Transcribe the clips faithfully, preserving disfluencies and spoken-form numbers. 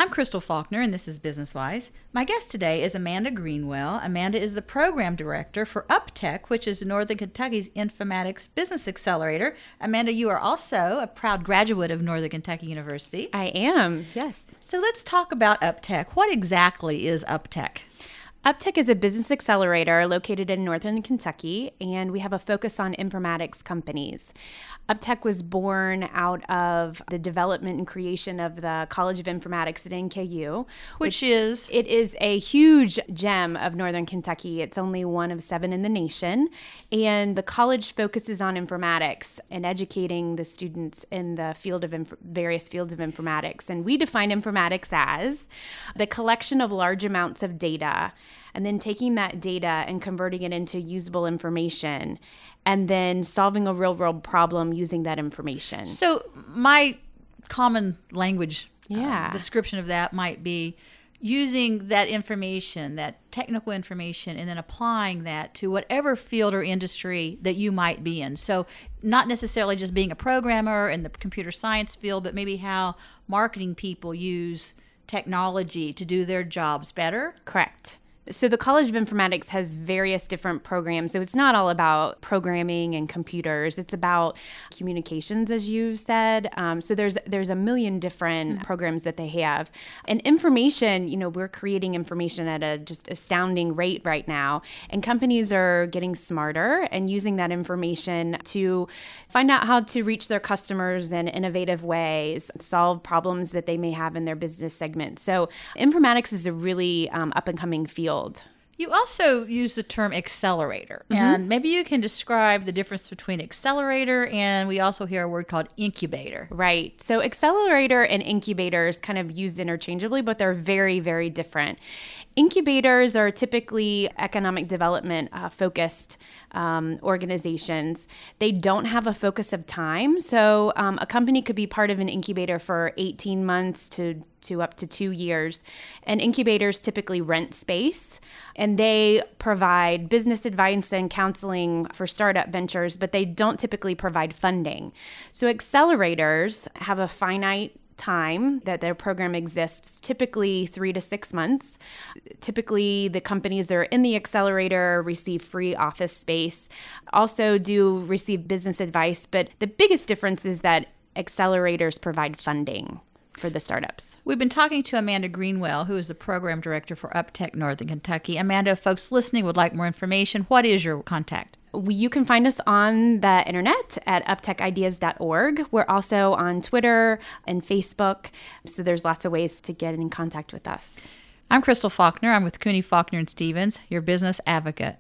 I'm Crystal Faulkner, and this is Business Wise. My guest today is Amanda Greenwell. Amanda is the program director for UpTech, which is Northern Kentucky's Informatics Business Accelerator. Amanda, you are also a proud graduate of Northern Kentucky University. I am, yes. So let's talk about UpTech. What exactly is UpTech? UpTech is a business accelerator located in Northern Kentucky, and we have a focus on informatics companies. UpTech was born out of the development and creation of the College of Informatics at N K U. Which, which is? It is a huge gem of Northern Kentucky. It's only one of seven in the nation, and the college focuses on informatics and educating the students in the field of inf- various fields of informatics. And we define informatics as the collection of large amounts of data and then taking that data and converting it into usable information, and then solving a real-world problem using that information. So my common language yeah. uh, description of that might be using that information, that technical information, and then applying that to whatever field or industry that you might be in. So not necessarily just being a programmer in the computer science field, but maybe how marketing people use technology to do their jobs better. Correct. So the College of Informatics has various different programs. So it's not all about programming and computers. It's about communications, as you said. Um, so there's there's a million different mm-hmm. programs that they have. And information, you know, we're creating information at a just astounding rate right now. And companies are getting smarter and using that information to find out how to reach their customers in innovative ways, solve problems that they may have in their business segment. So informatics is a really um, up-and-coming field. You also use the term accelerator, mm-hmm. and maybe you can describe the difference between accelerator and we also hear a word called incubator. Right. So accelerator and incubator is kind of used interchangeably, but they're very, very different. Incubators are typically economic development uh, focused um, organizations. They don't have a focus of time. So um, a company could be part of an incubator for eighteen months to to up to two years. And incubators typically rent space, and they provide business advice and counseling for startup ventures, but they don't typically provide funding. So accelerators have a finite time that their program exists, typically three to six months. Typically, the companies that are in the accelerator receive free office space, also do receive business advice, but the biggest difference is that accelerators provide funding for the startups. We've been talking to Amanda Greenwell, who is the program director for UpTech Northern Kentucky. Amanda, if folks listening would like more information, what is your contact? You can find us on the internet at up tech ideas dot org. We're also on Twitter and Facebook, so there's lots of ways to get in contact with us. I'm Crystal Faulkner. I'm with Cooney, Faulkner and Stevens, your business advocate.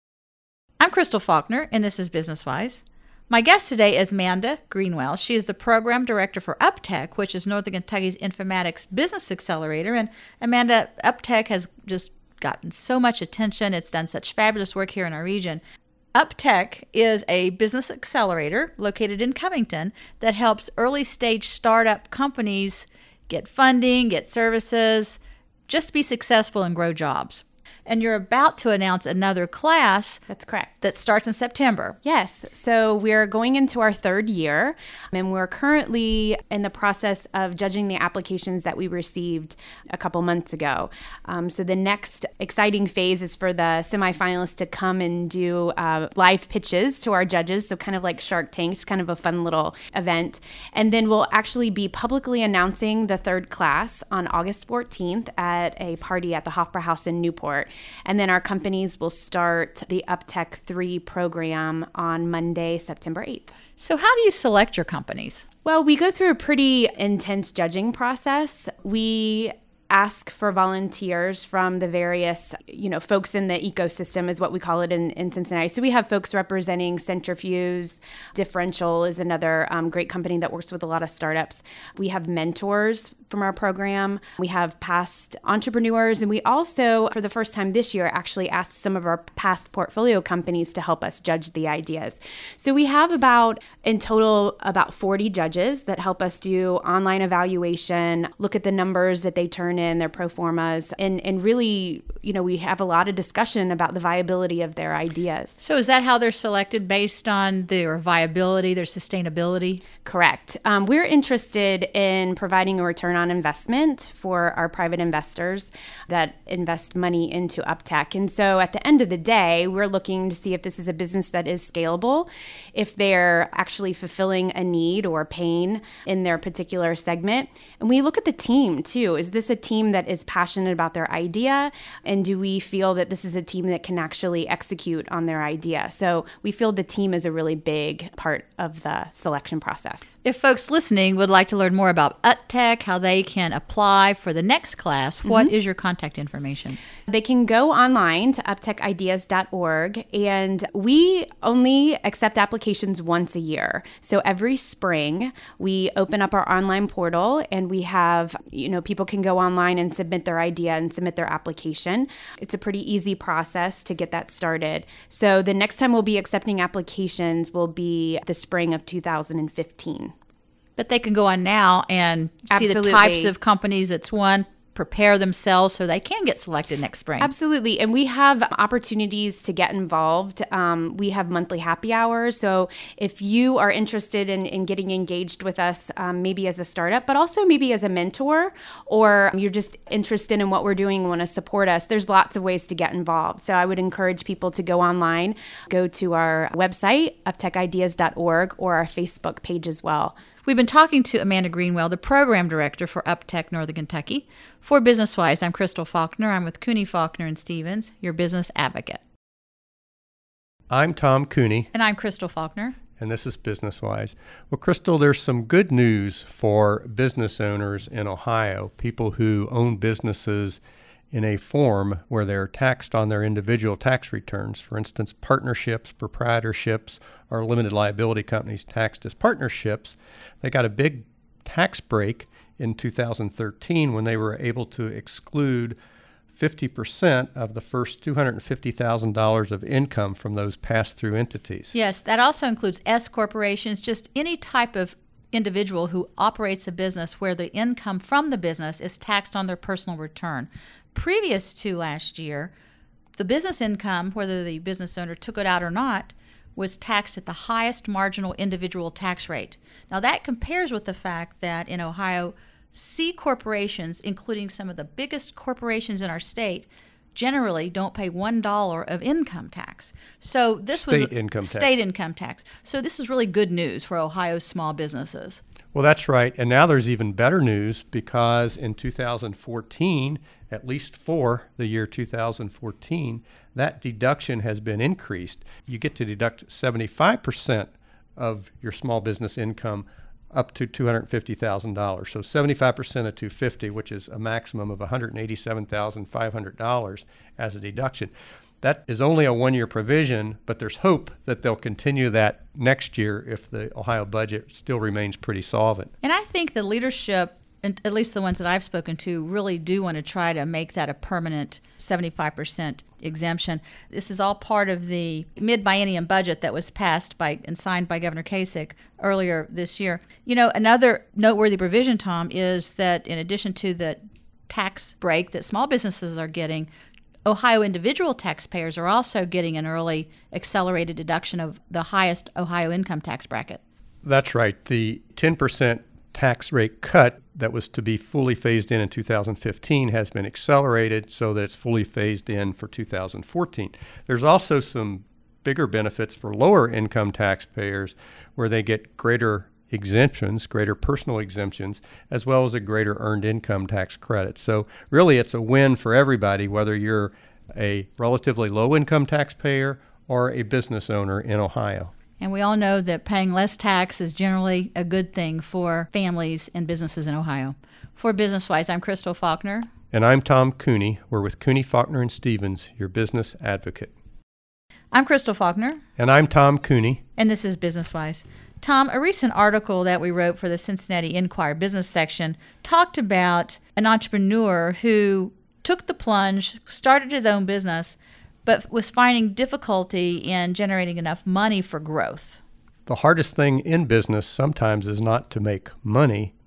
I'm Crystal Faulkner, and this is Business Wise. My guest today is Amanda Greenwell. She is the program director for UpTech, which is Northern Kentucky's Informatics Business Accelerator. And Amanda, UpTech has just gotten so much attention. It's done such fabulous work here in our region. UpTech is a business accelerator located in Covington that helps early stage startup companies get funding, get services, just be successful and grow jobs. And you're about to announce another class. That's correct. That starts in September. Yes. So we're going into our third year, and we're currently in the process of judging the applications that we received a couple months ago. Um, so the next exciting phase is for the semifinalists to come and do uh, live pitches to our judges. So kind of like Shark Tank, it's kind of a fun little event. And then we'll actually be publicly announcing the third class on August fourteenth at a party at the Hofbrauhaus in Newport. And then our companies will start the UpTech three program on Monday, September eighth. So how do you select your companies? Well, we go through a pretty intense judging process. We ask for volunteers from the various, you know, folks in the ecosystem is what we call it in, in Cincinnati. So we have folks representing Centrifuge. Differential is another um, great company that works with a lot of startups. We have mentors from our program. We have past entrepreneurs. And we also, for the first time this year, actually asked some of our past portfolio companies to help us judge the ideas. So we have about, in total, about forty judges that help us do online evaluation, look at the numbers that they turn turn in their pro formas, and, and really, you know, we have a lot of discussion about the viability of their ideas. So is that how they're selected, based on their viability, their sustainability? Correct. Um, we're interested in providing a return on investment for our private investors that invest money into UpTech. And so at the end of the day, we're looking to see if this is a business that is scalable, if they're actually fulfilling a need or a pain in their particular segment. And we look at the team too. Is this a team that is passionate about their idea? And do we feel that this is a team that can actually execute on their idea? So we feel the team is a really big part of the selection process. If folks listening would like to learn more about UpTech, how they can apply for the next class, mm-hmm. what is your contact information? They can go online to uptech ideas dot org, and we only accept applications once a year. So every spring, we open up our online portal, and we have, you know, people can go online and submit their idea and submit their application. It's a pretty easy process to get that started. So the next time we'll be accepting applications will be the spring of two thousand fifteen. But they can go on now and see Absolutely. the types of companies that's won, prepare themselves so they can get selected next spring. Absolutely. And we have opportunities to get involved. Um, we have monthly happy hours. So if you are interested in, in getting engaged with us, um, maybe as a startup, but also maybe as a mentor, or you're just interested in what we're doing and want to support us, there's lots of ways to get involved. So I would encourage people to go online, go to our website, uptech ideas dot org, or our Facebook page as well. We've been talking to Amanda Greenwell, the program director for UpTech Northern Kentucky. For BusinessWise, I'm Crystal Faulkner. I'm with Cooney, Faulkner and Stevens, your business advocate. I'm Tom Cooney. And I'm Crystal Faulkner. And this is BusinessWise. Well, Crystal, there's some good news for business owners in Ohio, people who own businesses in a form where they're taxed on their individual tax returns. For instance, partnerships, proprietorships, or limited liability companies taxed as partnerships. They got a big tax break in two thousand thirteen when they were able to exclude fifty percent of the first two hundred fifty thousand dollars of income from those pass-through entities. Yes, that also includes S corporations, just any type of individual who operates a business where the income from the business is taxed on their personal return. Previous to last year, the business income, whether the business owner took it out or not, was taxed at the highest marginal individual tax rate. Now that compares with the fact that in Ohio, C corporations, including some of the biggest corporations in our state, generally don't pay one dollar of income tax. So this state was income tax. state income tax. So this is really good news for Ohio's small businesses. Well, that's right. And now there's even better news, because in two thousand fourteen, at least for the year two thousand fourteen, that deduction has been increased. You get to deduct seventy-five percent of your small business income up to two hundred fifty thousand dollars. So seventy-five percent of two hundred fifty thousand dollars, which is a maximum of one hundred eighty-seven thousand five hundred dollars as a deduction. That is only a one-year provision, but there's hope that they'll continue that next year if the Ohio budget still remains pretty solvent. And I think the leadership, and at least the ones that I've spoken to, really do want to try to make that a permanent seventy-five percent exemption. This is all part of the mid-biennium budget that was passed by and signed by Governor Kasich earlier this year. You know, another noteworthy provision, Tom, is that in addition to the tax break that small businesses are getting, Ohio individual taxpayers are also getting an early accelerated deduction of the highest Ohio income tax bracket. That's right. The ten percent tax rate cut that was to be fully phased in in two thousand fifteen has been accelerated so that it's fully phased in for two thousand fourteen. There's also some bigger benefits for lower income taxpayers where they get greater exemptions, greater personal exemptions, as well as a greater earned income tax credit. So really it's a win for everybody, whether you're a relatively low income taxpayer or a business owner in Ohio. And we all know that paying less tax is generally a good thing for families and businesses in Ohio. For BusinessWise, I'm Crystal Faulkner. And I'm Tom Cooney. We're with Cooney, Faulkner and Stevens, your business advocate. I'm Crystal Faulkner. And I'm Tom Cooney. And this is BusinessWise. Tom, a recent article that we wrote for the Cincinnati Enquirer business section talked about an entrepreneur who took the plunge, started his own business, but was finding difficulty in generating enough money for growth. The hardest thing in business sometimes is not to make money,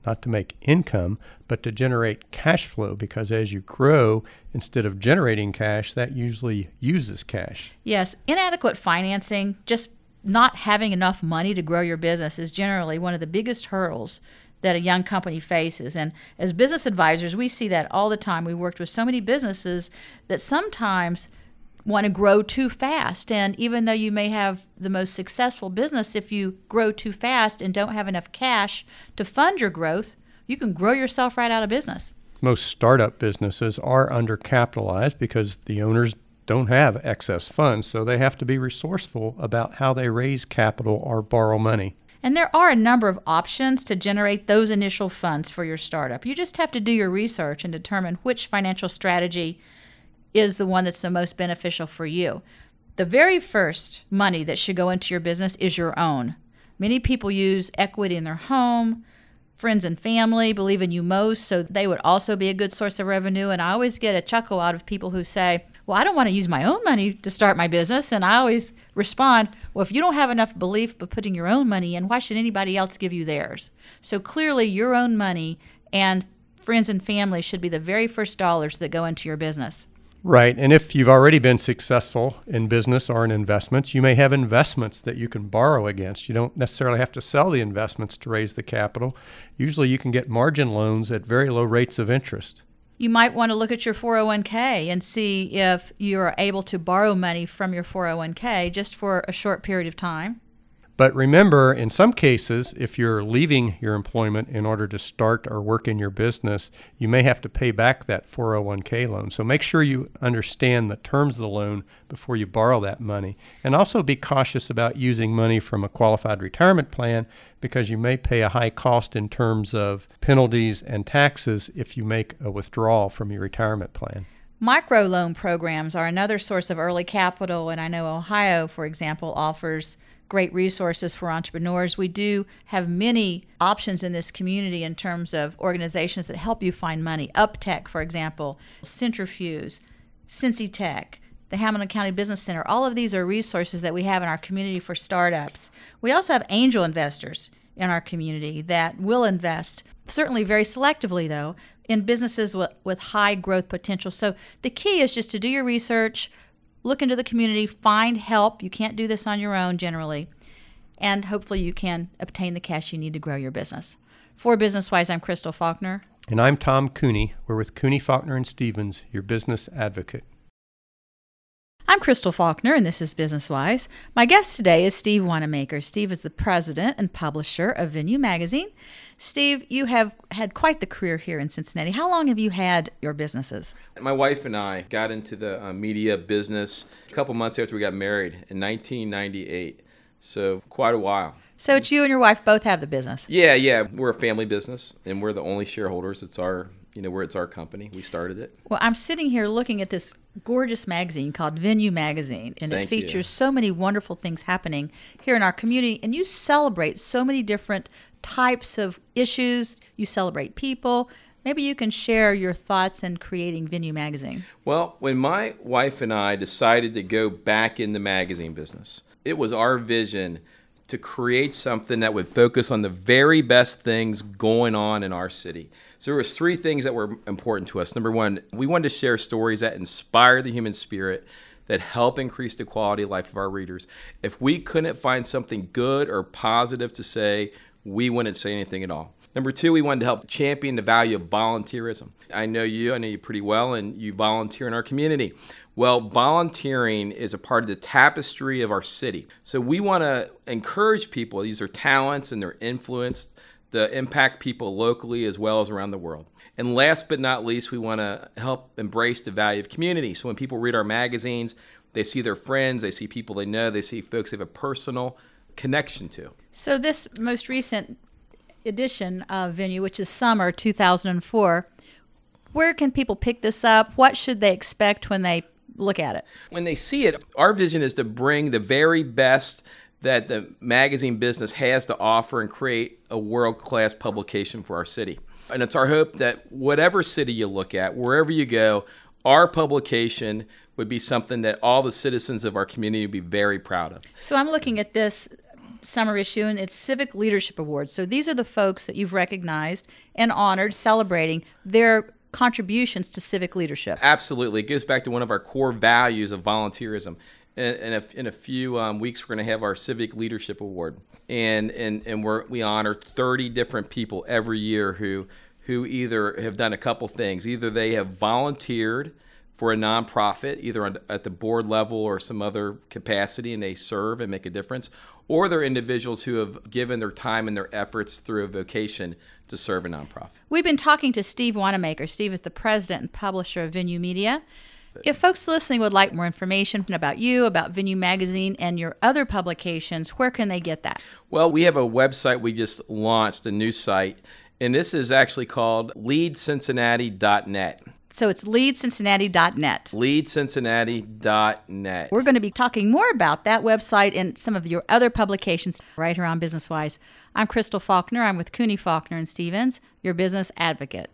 not to make income, but to generate cash flow, because as you grow, instead of generating cash, that usually uses cash. Yes, inadequate financing, just not having enough money to grow your business, is generally one of the biggest hurdles that a young company faces. And as business advisors, we see that all the time. We worked with so many businesses that sometimes want to grow too fast. And even though you may have the most successful business, if you grow too fast and don't have enough cash to fund your growth, you can grow yourself right out of business. Most startup businesses are undercapitalized because the owners don't have excess funds, so they have to be resourceful about how they raise capital or borrow money. And there are a number of options to generate those initial funds for your startup. You just have to do your research and determine which financial strategy is the one that's the most beneficial for you. The very first money that should go into your business is your own. Many people use equity in their home. Friends and family believe in you most, so they would also be a good source of revenue. And I always get a chuckle out of people who say, well, I don't want to use my own money to start my business. And I always respond, well, if you don't have enough belief but putting your own money in, why should anybody else give you theirs? So clearly your own money and friends and family should be the very first dollars that go into your business. Right. And if you've already been successful in business or in investments, you may have investments that you can borrow against. You don't necessarily have to sell the investments to raise the capital. Usually you can get margin loans at very low rates of interest. You might want to look at your four oh one k and see if you are able to borrow money from your four oh one k just for a short period of time. But remember, in some cases, if you're leaving your employment in order to start or work in your business, you may have to pay back that four oh one k loan. So make sure you understand the terms of the loan before you borrow that money. And also be cautious about using money from a qualified retirement plan, because you may pay a high cost in terms of penalties and taxes if you make a withdrawal from your retirement plan. Microloan programs are another source of early capital, and I know Ohio, for example, offers great resources for entrepreneurs. We do have many options in this community in terms of organizations that help you find money. UpTech, for example, Centrifuge, Cincy Tech, the Hamilton County Business Center. All of these are resources that we have in our community for startups. We also have angel investors in our community that will invest, certainly very selectively though, in businesses with, with high growth potential. So the key is just to do your research, look into the community, find help. You can't do this on your own generally. And hopefully you can obtain the cash you need to grow your business. For BusinessWise, I'm Crystal Faulkner. And I'm Tom Cooney. We're with Cooney, Faulkner and Stevens, your business advocate. I'm Crystal Faulkner, and this is BusinessWise. My guest today is Steve Wanamaker. Steve is the president and publisher of Venue Magazine. Steve, you have had quite the career here in Cincinnati. How long have you had your businesses? My wife and I got into the uh, media business a couple months after we got married in nineteen ninety-eight, so quite a while. So it's you and your wife both have the business? Yeah, yeah. We're a family business, and we're the only shareholders. It's our, you know, where it's our company. We started it. Well, I'm sitting here looking at this gorgeous magazine called Venue Magazine, and Thank it features you. so many wonderful things happening here in our community, and you celebrate so many different types of issues. You celebrate people. Maybe you can share your thoughts in creating Venue Magazine. Well, when my wife and I decided to go back in the magazine business, it was our vision to create something that would focus on the very best things going on in our city. So there was three things that were important to us. Number one, we wanted to share stories that inspire the human spirit, that help increase the quality of life of our readers. If we couldn't find something good or positive to say, we wouldn't say anything at all. Number two, we wanted to help champion the value of volunteerism. I know you, I know you pretty well, and you volunteer in our community. Well, volunteering is a part of the tapestry of our city. So we want to encourage people. These are talents and their influence to impact people locally as well as around the world. And last but not least, we want to help embrace the value of community. So when people read our magazines, they see their friends, they see people they know, they see folks they have a personal connection to. So this most recent edition of Venue, which is summer two thousand four, where can people pick this up? What should they expect when they look at it? When they see it, our vision is to bring the very best that the magazine business has to offer and create a world-class publication for our city. And it's our hope that whatever city you look at, wherever you go, our publication would be something that all the citizens of our community would be very proud of. So I'm looking at this summer issue, and it's Civic Leadership Awards. So these are the folks that you've recognized and honored, celebrating their contributions to civic leadership. Absolutely. It goes back to one of our core values of volunteerism. In, in, a, in a few um, weeks, we're going to have our Civic Leadership Award. And, and, and we're, we honor thirty different people every year who, who either have done a couple things. Either they have volunteered for a nonprofit, either on, at the board level or some other capacity, and they serve and make a difference, or they're individuals who have given their time and their efforts through a vocation to serve a nonprofit. We've been talking to Steve Wanamaker. Steve is the president and publisher of Venue Media. If folks listening would like more information about you, about Venue Magazine, and your other publications, where can they get that? Well, we have a website we just launched, a new site, and this is actually called lead cincinnati dot net. So it's lead cincinnati dot net. lead cincinnati dot net. We're going to be talking more about that website and some of your other publications right here on Business Wise. I'm Crystal Faulkner. I'm with Cooney, Faulkner and Stevens, your business advocate.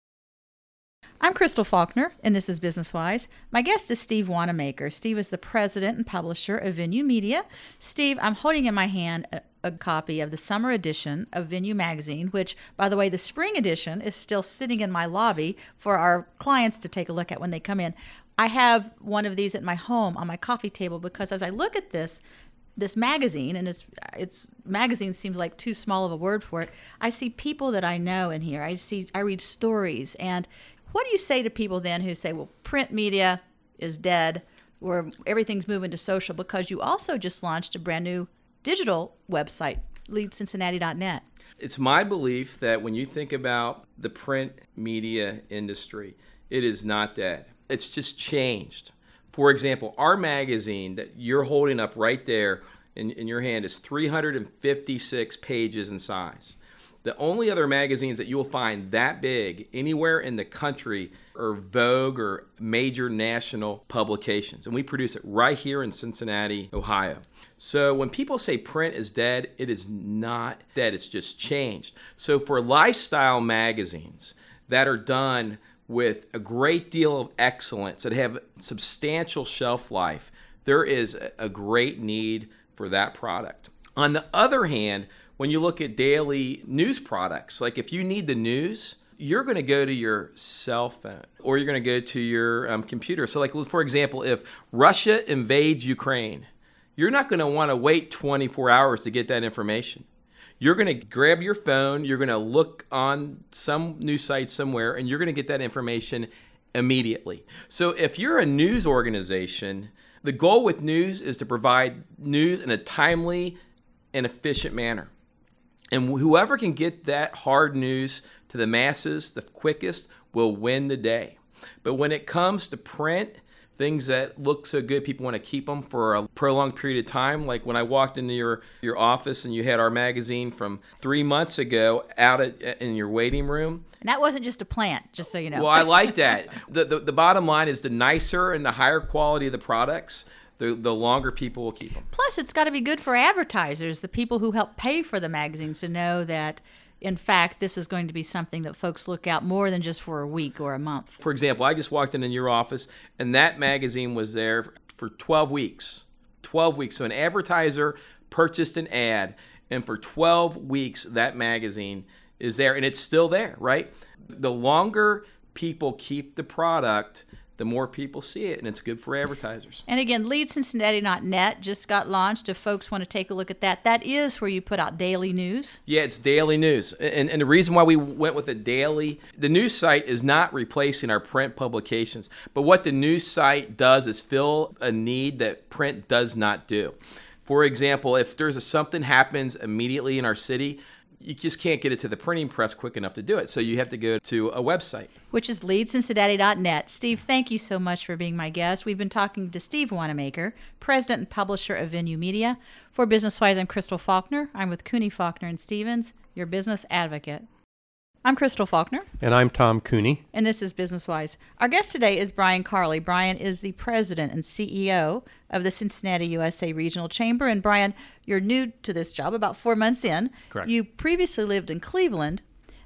I'm Crystal Faulkner, and this is Business Wise. My guest is Steve Wanamaker. Steve is the president and publisher of Venue Media. Steve, I'm holding in my hand a, a copy of the summer edition of Venue Magazine, which, by the way, the spring edition is still sitting in my lobby for our clients to take a look at when they come in. I have one of these at my home on my coffee table because as I look at this, this magazine, and it's, it's magazine seems like too small of a word for it, I see people that I know in here. I see, I read stories. And what do you say to people then who say, well, print media is dead, or everything's moving to social, because you also just launched a brand new digital website, lead cincinnati dot net. It's my belief that when you think about the print media industry, it is not dead. It's just changed. For example, our magazine that you're holding up right there in, in your hand is three hundred fifty-six pages in size. The only other magazines that you will find that big anywhere in the country are Vogue or major national publications. And we produce it right here in Cincinnati, Ohio. So when people say print is dead, it is not dead. It's just changed. So for lifestyle magazines that are done with a great deal of excellence, that have substantial shelf life, there is a great need for that product. On the other hand, when you look at daily news products, like if you need the news, you're going to go to your cell phone or you're going to go to your um, computer. So like, for example, if Russia invades Ukraine, you're not going to want to wait twenty-four hours to get that information. You're going to grab your phone, you're going to look on some news site somewhere, and you're going to get that information immediately. So if you're a news organization, the goal with news is to provide news in a timely and efficient manner. And whoever can get that hard news to the masses the quickest will win the day. But when it comes to print, things that look so good, people want to keep them for a prolonged period of time. Like when I walked into your, your office and you had our magazine from three months ago out at, in your waiting room. And that wasn't just a plant, just so you know. Well, I like that. the, the The bottom line is the nicer and the higher quality of the products, the the longer people will keep them. Plus, it's got to be good for advertisers, the people who help pay for the magazines, to know that, in fact, this is going to be something that folks look out more than just for a week or a month. For example, I just walked in in your office, and that magazine was there for twelve weeks. twelve weeks. So an advertiser purchased an ad, and for twelve weeks, that magazine is there, and it's still there, right? The longer people keep the product, the more people see it, and it's good for advertisers. And again, lead cincinnati dot net just got launched. If folks want to take a look at that, that is where you put out daily news. Yeah, it's daily news. And, and the reason why we went with a daily, the news site is not replacing our print publications, but what the news site does is fill a need that print does not do. For example, if there's a, something happens immediately in our city, you just can't get it to the printing press quick enough to do it. So you have to go to a website, which is lead cincinnati dot net. Steve, thank you so much for being my guest. We've been talking to Steve Wanamaker, president and publisher of Venue Media. For Business Wise, I'm Crystal Faulkner. I'm with Cooney, Faulkner and Stevens, your business advocate. I'm Crystal Faulkner. And I'm Tom Cooney. And this is Business Wise. Our guest today is Brian Carley. Brian is the president and C E O of the Cincinnati U S A Regional Chamber. And Brian, you're new to this job, about four months in. Correct. You previously lived in Cleveland.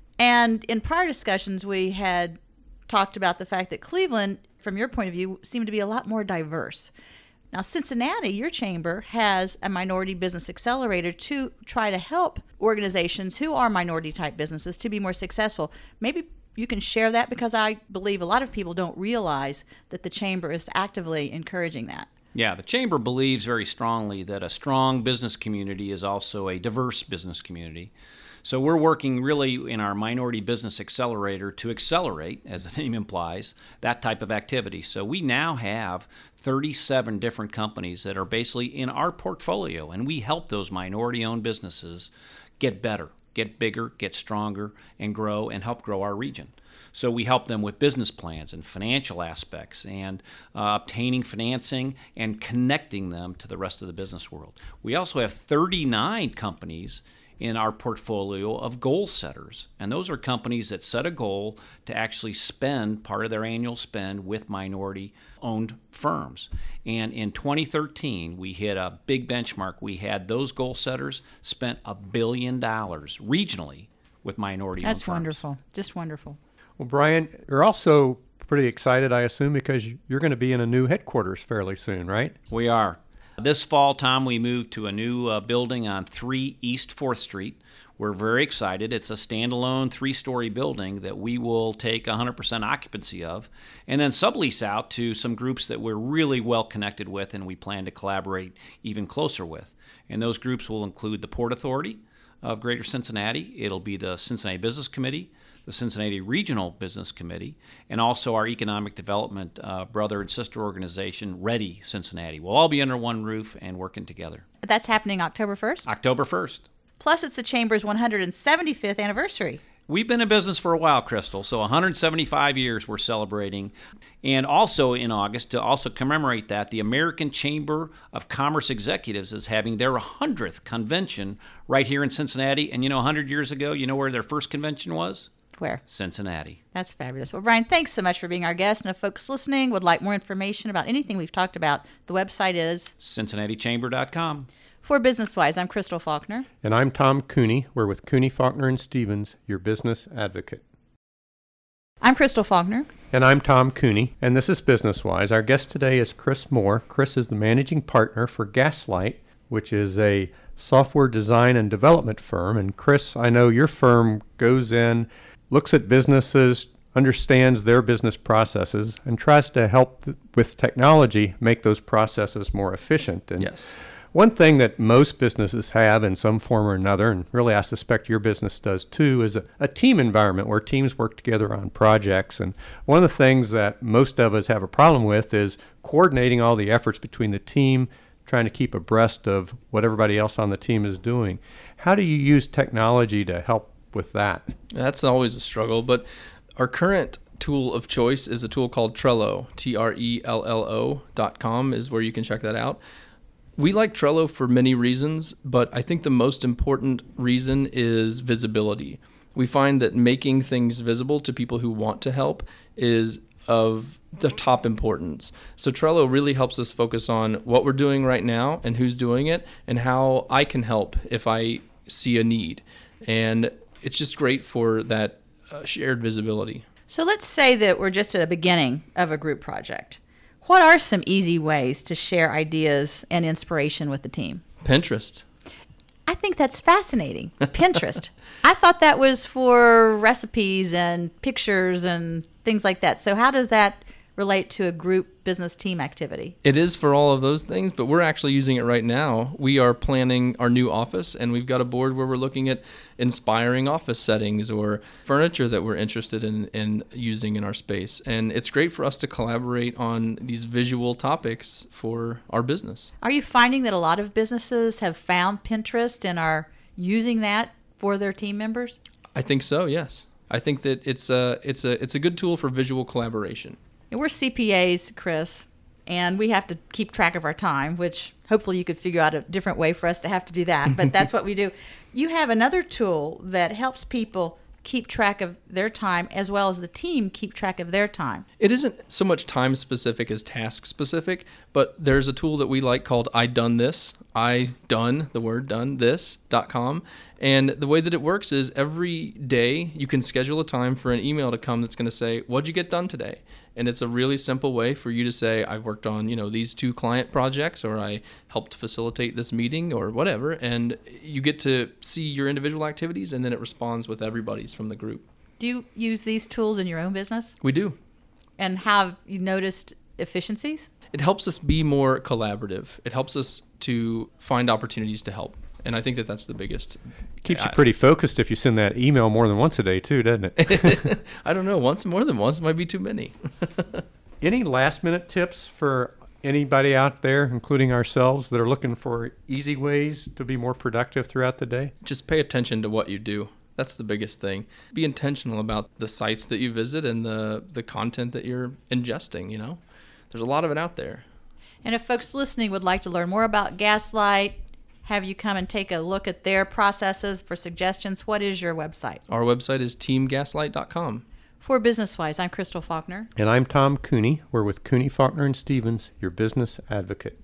And in prior discussions, we had talked about the fact that Cleveland, from your point of view, seemed to be a lot more diverse. Now, Cincinnati, your chamber, has a minority business accelerator to try to help organizations who are minority-type businesses to be more successful. Maybe you can share that, because I believe a lot of people don't realize that the chamber is actively encouraging that. Yeah, the Chamber believes very strongly that a strong business community is also a diverse business community. So we're working really in our Minority Business Accelerator to accelerate, as the name implies, that type of activity. So we now have thirty-seven different companies that are basically in our portfolio, and we help those minority-owned businesses get better, get bigger, get stronger, and grow, and help grow our region. So we help them with business plans and financial aspects and uh, obtaining financing and connecting them to the rest of the business world. We also have thirty-nine companies in our portfolio of goal setters. And those are companies that set a goal to actually spend part of their annual spend with minority-owned firms. And in twenty thirteen, we hit a big benchmark. We had those goal setters spent a billion dollars regionally with minority-owned firms. That's wonderful. Just wonderful. Well, Brian, you're also pretty excited, I assume, because you're going to be in a new headquarters fairly soon, right? We are. This fall, Tom, we moved to a new uh, building on three East fourth Street. We're very excited. It's a standalone three-story building that we will take one hundred percent occupancy of and then sublease out to some groups that we're really well connected with and we plan to collaborate even closer with. And those groups will include the Port Authority of Greater Cincinnati. It'll be the Cincinnati Business Committee, the Cincinnati Regional Business Committee, and also our economic development uh, brother and sister organization, Ready Cincinnati. We'll all be under one roof and working together. That's happening October first? October first. Plus, it's the Chamber's one hundred seventy-fifth anniversary. We've been in business for a while, Crystal, so one hundred seventy-five years we're celebrating. And also in August, to also commemorate that, the American Chamber of Commerce Executives is having their one hundredth convention right here in Cincinnati. And you know, one hundred years ago, you know where their first convention was? Where? Cincinnati. That's fabulous. Well, Brian, thanks so much for being our guest. And if folks listening would like more information about anything we've talked about, the website is cincinnati chamber dot com. For Business Wise, I'm Crystal Faulkner. And I'm Tom Cooney. We're with Cooney, Faulkner, and Stevens, your business advocate. I'm Crystal Faulkner. And I'm Tom Cooney, and this is Business Wise. Our guest today is Chris Moore. Chris is the managing partner for Gaslight, which is a software design and development firm. And Chris, I know your firm goes in, looks at businesses, understands their business processes, and tries to help th- with technology make those processes more efficient. And yes. One thing that most businesses have in some form or another, and really I suspect your business does too, is a, a team environment where teams work together on projects. And one of the things that most of us have a problem with is coordinating all the efforts between the team, trying to keep abreast of what everybody else on the team is doing. How do you use technology to help with that? That's always a struggle, but our current tool of choice is a tool called Trello. T R E L L O dot com is where you can check that out. We like Trello for many reasons, but I think the most important reason is visibility. We find that making things visible to people who want to help is of the top importance. So Trello really helps us focus on what we're doing right now and who's doing it and how I can help if I see a need. And it's just great for that uh, shared visibility. So let's say that we're just at the beginning of a group project. What are some easy ways to share ideas and inspiration with the team? Pinterest. I think that's fascinating. Pinterest. I thought that was for recipes and pictures and things like that. So how does that relate to a group business team activity? It is for all of those things, but we're actually using it right now. We are planning our new office, and we've got a board where we're looking at inspiring office settings or furniture that we're interested in, in using in our space. And it's great for us to collaborate on these visual topics for our business. Are you finding that a lot of businesses have found Pinterest and are using that for their team members? I think so, yes. I think that it's a, it's a, it's a good tool for visual collaboration. And we're C P As, Chris, and we have to keep track of our time, which hopefully you could figure out a different way for us to have to do that, but that's what we do. You have another tool that helps people keep track of their time as well as the team keep track of their time. It isn't so much time specific as task specific, but there's a tool that we like called I Done This, I done, the word done, this dot com. And the way that it works is every day you can schedule a time for an email to come that's going to say, what'd you get done today? And it's a really simple way for you to say, I've worked on, you know, these two client projects, or I helped facilitate this meeting, or whatever. And you get to see your individual activities, and then it responds with everybody's from the group. Do you use these tools in your own business? We do. And have you noticed efficiencies? It helps us be more collaborative. It helps us to find opportunities to help. And I think that that's the biggest. Keeps you pretty focused if you send that email more than once a day too, doesn't it? I don't know. Once more than once might be too many. Any last minute tips for anybody out there, including ourselves, that are looking for easy ways to be more productive throughout the day? Just pay attention to what you do. That's the biggest thing. Be intentional about the sites that you visit and the, the content that you're ingesting, you know? There's a lot of it out there. And if folks listening would like to learn more about Gaslight, have you come and take a look at their processes for suggestions, what is your website? Our website is team gaslight dot com. For BusinessWise, I'm Crystal Faulkner. And I'm Tom Cooney. We're with Cooney, Faulkner and Stevens, your business advocate.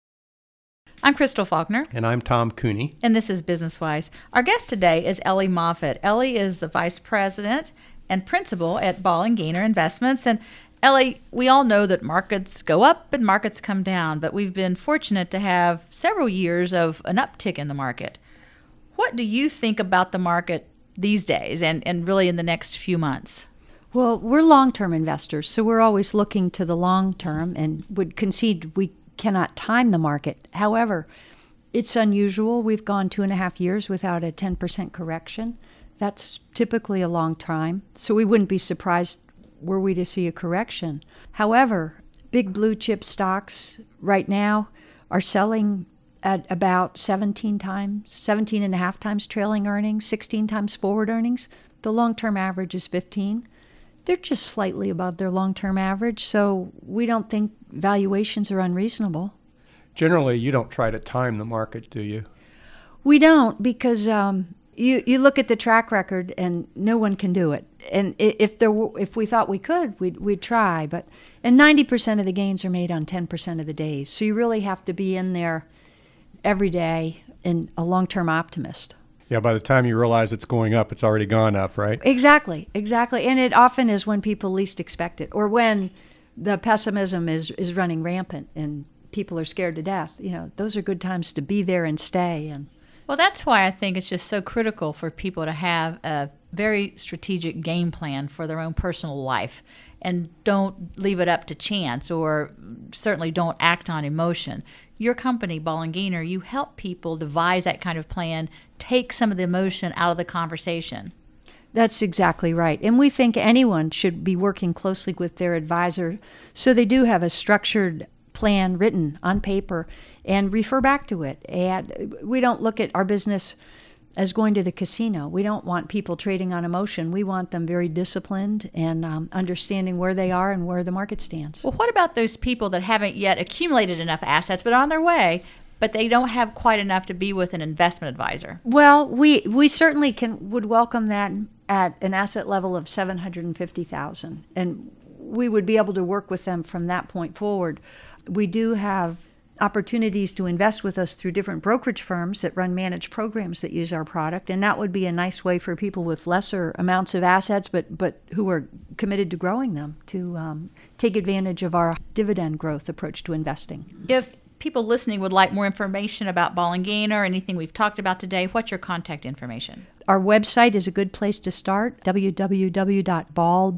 I'm Crystal Faulkner. And I'm Tom Cooney. And this is BusinessWise. Our guest today is Ellie Moffitt. Ellie is the vice president and principal at Ball and Gainer Investments. And Ellie, we all know that markets go up and markets come down, but we've been fortunate to have several years of an uptick in the market. What do you think about the market these days and, and really in the next few months? Well, we're long-term investors, so we're always looking to the long term and would concede we cannot time the market. However, it's unusual. We've gone two and a half years without a ten percent correction. That's typically a long time, so we wouldn't be surprised were we to see a correction. However, big blue chip stocks right now are selling at about seventeen times, seventeen and a half times trailing earnings, sixteen times forward earnings. The long-term average is fifteen. They're just slightly above their long-term average, so we don't think valuations are unreasonable. Generally, you don't try to time the market, do you? We don't, because um, you you look at the track record and no one can do it. And if there were, if we thought we could, we'd we'd try. But and ninety percent of the gains are made on ten percent of the days. So you really have to be in there every day and a long-term optimist. Yeah, by the time you realize it's going up, it's already gone up, right? Exactly, exactly. And it often is when people least expect it, or when the pessimism is, is running rampant and people are scared to death. You know, those are good times to be there and stay. And well, that's why I think it's just so critical for people to have a very strategic game plan for their own personal life and don't leave it up to chance, or certainly don't act on emotion. Your company, Ball and Gainer, you help people devise that kind of plan, take some of the emotion out of the conversation. That's exactly right. And we think anyone should be working closely with their advisor so they do have a structured plan written on paper and refer back to it. And we don't look at our business as going to the casino. We don't want people trading on emotion. We want them very disciplined and um, understanding where they are and where the market stands. Well, what about those people that haven't yet accumulated enough assets but are on their way, but they don't have quite enough to be with an investment advisor? Well, we we certainly can would welcome that at an asset level of seven hundred fifty thousand dollars, and we would be able to work with them from that point forward. We do have opportunities to invest with us through different brokerage firms that run managed programs that use our product, and that would be a nice way for people with lesser amounts of assets but but who are committed to growing them to um, take advantage of our dividend growth approach to investing. If people listening would like more information about Ball and Gainer or anything we've talked about today, what's your contact information? Our website is a good place to start, w w w dot ball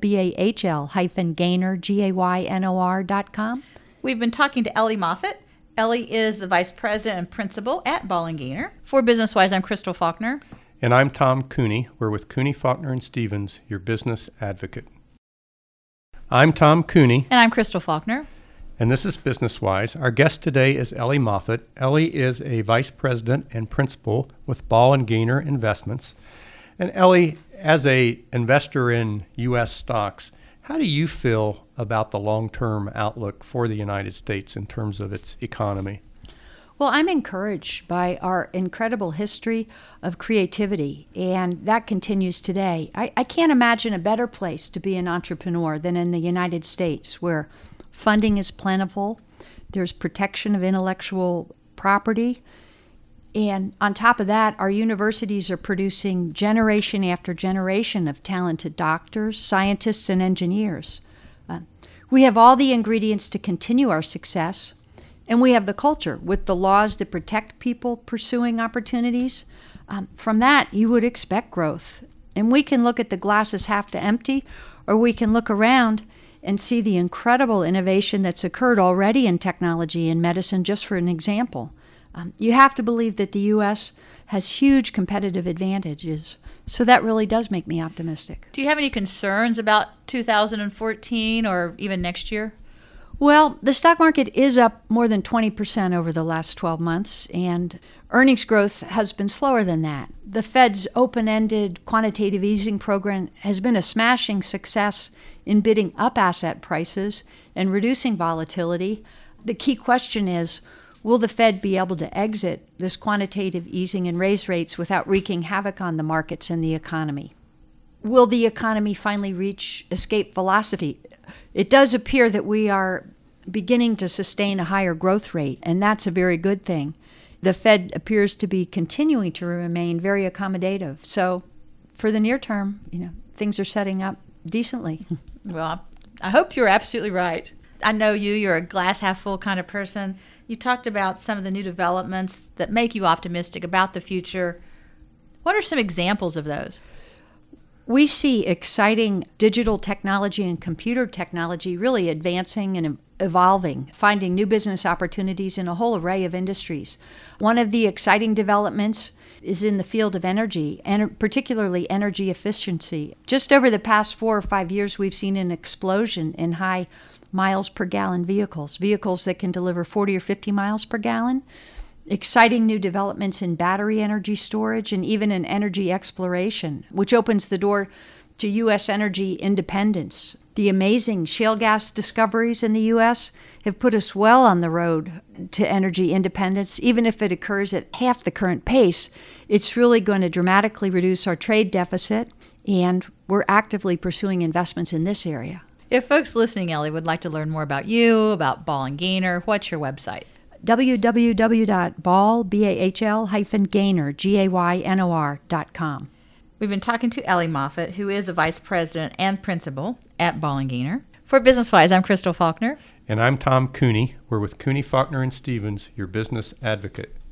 gainer dot com. We've been talking to Ellie Moffitt. Ellie is the vice president and principal at Ball and Gainer. For BusinessWise, I'm Crystal Faulkner. And I'm Tom Cooney. We're with Cooney, Faulkner and Stevens, your business advocate. I'm Tom Cooney. And I'm Crystal Faulkner. And this is BusinessWise. Our guest today is Ellie Moffitt. Ellie is a vice president and principal with Ball and Gainer Investments. And Ellie, as a investor in U S stocks, how do you feel about the long-term outlook for the United States in terms of its economy? Well, I'm encouraged by our incredible history of creativity, and that continues today. I, I can't imagine a better place to be an entrepreneur than in the United States, where funding is plentiful, there's protection of intellectual property, And on top of that, our universities are producing generation after generation of talented doctors, scientists, and engineers. Uh, we have all the ingredients to continue our success, and we have the culture with the laws that protect people pursuing opportunities. Um, from that, you would expect growth. And we can look at the glass as half to empty, or we can look around and see the incredible innovation that's occurred already in technology and medicine, just for an example. Um, you have to believe that the U S has huge competitive advantages. So that really does make me optimistic. Do you have any concerns about two thousand fourteen or even next year? Well, the stock market is up more than twenty percent over the last twelve months, and earnings growth has been slower than that. The Fed's open-ended quantitative easing program has been a smashing success in bidding up asset prices and reducing volatility. The key question is, will the Fed be able to exit this quantitative easing and raise rates without wreaking havoc on the markets and the economy? Will the economy finally reach escape velocity? It does appear that we are beginning to sustain a higher growth rate, and that's a very good thing. The Fed appears to be continuing to remain very accommodative. So for the near term, you know, things are setting up decently. Well, I hope you're absolutely right. I know you, you're a glass half full kind of person. You talked about some of the new developments that make you optimistic about the future. What are some examples of those? We see exciting digital technology and computer technology really advancing and evolving, finding new business opportunities in a whole array of industries. One of the exciting developments is in the field of energy, and particularly energy efficiency. Just over the past four or five years, we've seen an explosion in high miles per gallon vehicles, vehicles that can deliver forty or fifty miles per gallon. Exciting new developments in battery energy storage and even in energy exploration, which opens the door to U S energy independence. The amazing shale gas discoveries in the U S have put us well on the road to energy independence. Even if it occurs at half the current pace, it's really going to dramatically reduce our trade deficit, and we're actively pursuing investments in this area. If folks listening, Ellie, would like to learn more about you, about Ball and Gaynor, what's your website? w w w dot ball gaynor dot com. We've been talking to Ellie Moffitt, who is a vice president and principal at Ball and Gaynor. For BusinessWise, I'm Crystal Faulkner. And I'm Tom Cooney. We're with Cooney, Faulkner, and Stevens, your business advocate.